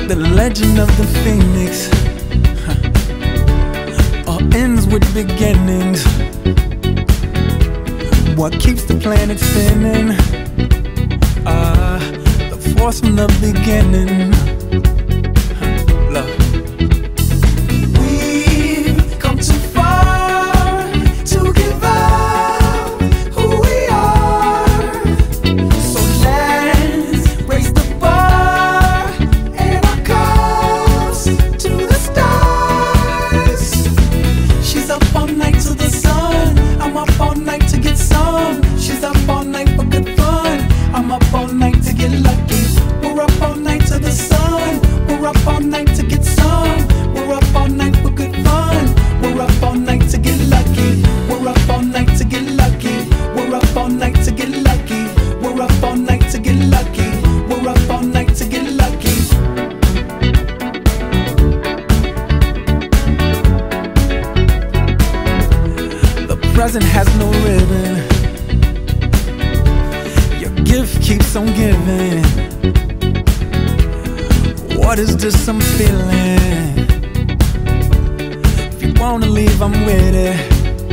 The legend of the phoenix all ends with beginnings. What keeps the planet spinning? The force from the beginning. Love. We've come too far to give up who we are. So let's raise the bar and our cups to the stars. She's up all night to the sun. I'm up all night to get some. She's up all night for good fun. I'm up all night to get lucky. We're up all night to the sun. We're up all night to get some. We're up all night for good fun. We're up all night to get lucky. We're up all night to get lucky. We're up all night to get lucky. We're up all night to get lucky. We're up all night to get lucky. The present has no ribbon. Your gift keeps on giving. What is this I'm feeling? If you wanna leave, I'm with it.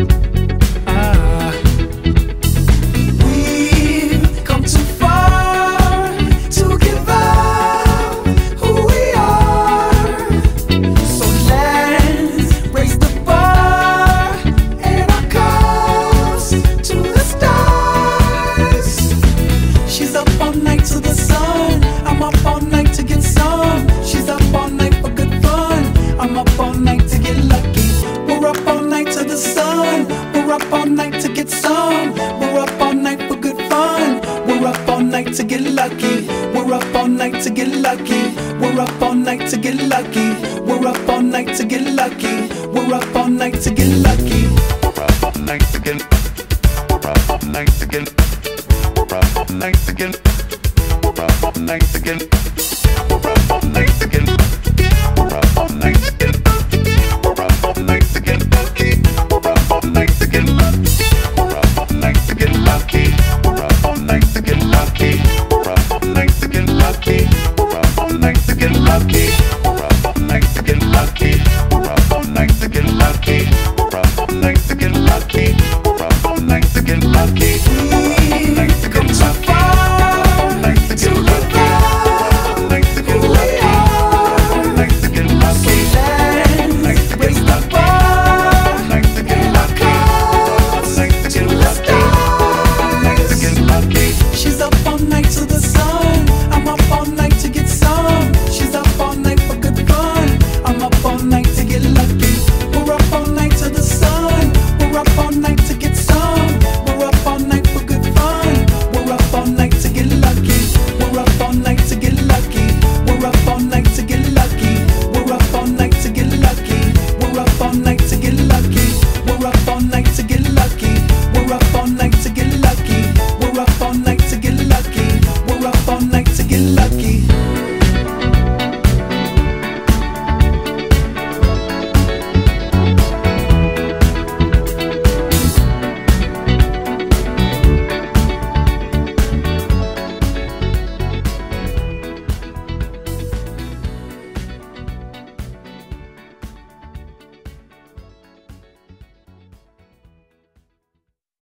We've come too far to give up who we are. So let's raise the bar and our cups to the stars. She's up all night to the sun. I'm up all night to get some. She's up all night for good fun. I'm up all night to get lucky. We're up all night to the sun. We're up all night to get some. We're up all night for good fun. We're up all night to get lucky. We're up all night to get lucky. We're up all night to get lucky. We're up all night to get lucky. We're up all night to get lucky. We're up all night to get. We're up all night to get. We're up all night to get. We're up all night to get. We're up all night to get. We're up all night to get. We're up all night to get lucky. We're up all night to get lucky. We're up all night to get lucky. We're up all night to get lucky. We're up all night to get lucky. We're up all night to get lucky. We're up all night to get lucky.